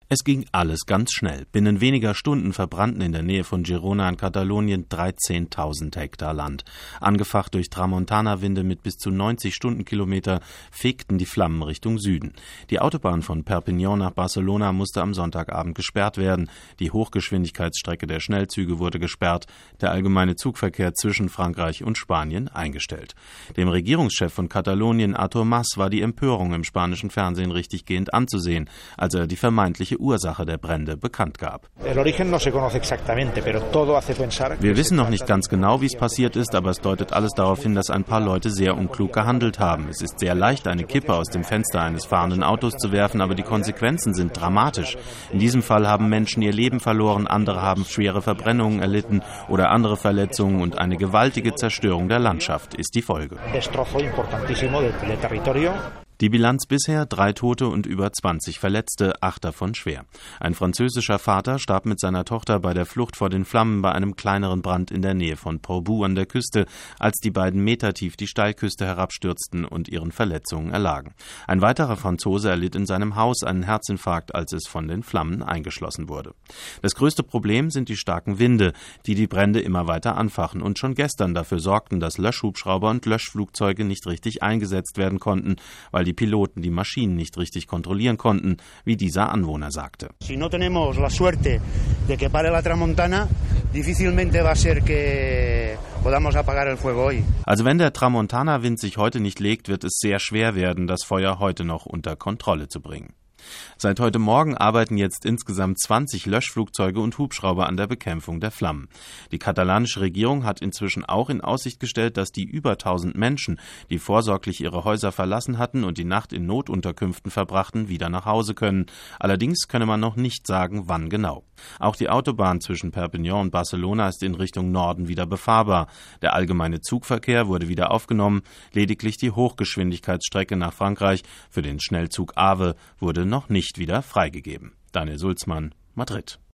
Es ging alles ganz schnell. Binnen weniger Stunden verbrannten in der Nähe von Girona in Katalonien 13.000 Hektar Land. Angefacht durch Tramontana-Winde mit bis zu 90 Stundenkilometer fegten die Flammen Richtung Süden. Die Autobahn von Perpignan nach Barcelona musste am Sonntagabend gesperrt werden. Die Hochgeschwindigkeitsstrecke der Schnellzüge wurde gesperrt. Der allgemeine Zugverkehr zwischen Frankreich und Spanien eingestellt. Dem Regierungschef von Katalonien, Artur Mas, war die Empörung im spanischen Fernsehen richtiggehend anzusehen, als er die vermeintliche Ursache der Brände bekannt gab. Wir wissen noch nicht ganz genau, wie es passiert ist, aber es deutet alles darauf hin, dass ein paar Leute sehr unklug gehandelt haben. Es ist sehr leicht, eine Kippe aus dem Fenster eines fahrenden Autos zu werfen, aber die Konsequenzen sind dramatisch. In diesem Fall haben Menschen ihr Leben verloren, andere haben schwere Verbrennungen erlitten oder andere Verletzungen und eine gewaltige Zerstörung der Landschaft ist die Folge. Die Bilanz bisher: 3 Tote und über 20 Verletzte, 8 davon schwer. Ein französischer Vater starb mit seiner Tochter bei der Flucht vor den Flammen bei einem kleineren Brand in der Nähe von Portbou an der Küste, als die beiden metertief die Steilküste herabstürzten und ihren Verletzungen erlagen. Ein weiterer Franzose erlitt in seinem Haus einen Herzinfarkt, als es von den Flammen eingeschlossen wurde. Das größte Problem sind die starken Winde, die die Brände immer weiter anfachen und schon gestern dafür sorgten, dass Löschhubschrauber und Löschflugzeuge nicht richtig eingesetzt werden konnten, weil die Piloten die Maschinen nicht richtig kontrollieren konnten, wie dieser Anwohner sagte. Si no tenemos la suerte de que pare la Tramontana, difícilmente va a ser que podamos apagar el fuego hoy. Also wenn der Tramontana-Wind sich heute nicht legt, wird es sehr schwer werden, das Feuer heute noch unter Kontrolle zu bringen. Seit heute Morgen arbeiten jetzt insgesamt 20 Löschflugzeuge und Hubschrauber an der Bekämpfung der Flammen. Die katalanische Regierung hat inzwischen auch in Aussicht gestellt, dass die über 1000 Menschen, die vorsorglich ihre Häuser verlassen hatten und die Nacht in Notunterkünften verbrachten, wieder nach Hause können. Allerdings könne man noch nicht sagen, wann genau. Auch die Autobahn zwischen Perpignan und Barcelona ist in Richtung Norden wieder befahrbar. Der allgemeine Zugverkehr wurde wieder aufgenommen. Lediglich die Hochgeschwindigkeitsstrecke nach Frankreich für den Schnellzug AVE wurde noch nicht wieder freigegeben. Daniel Sulzmann, Madrid.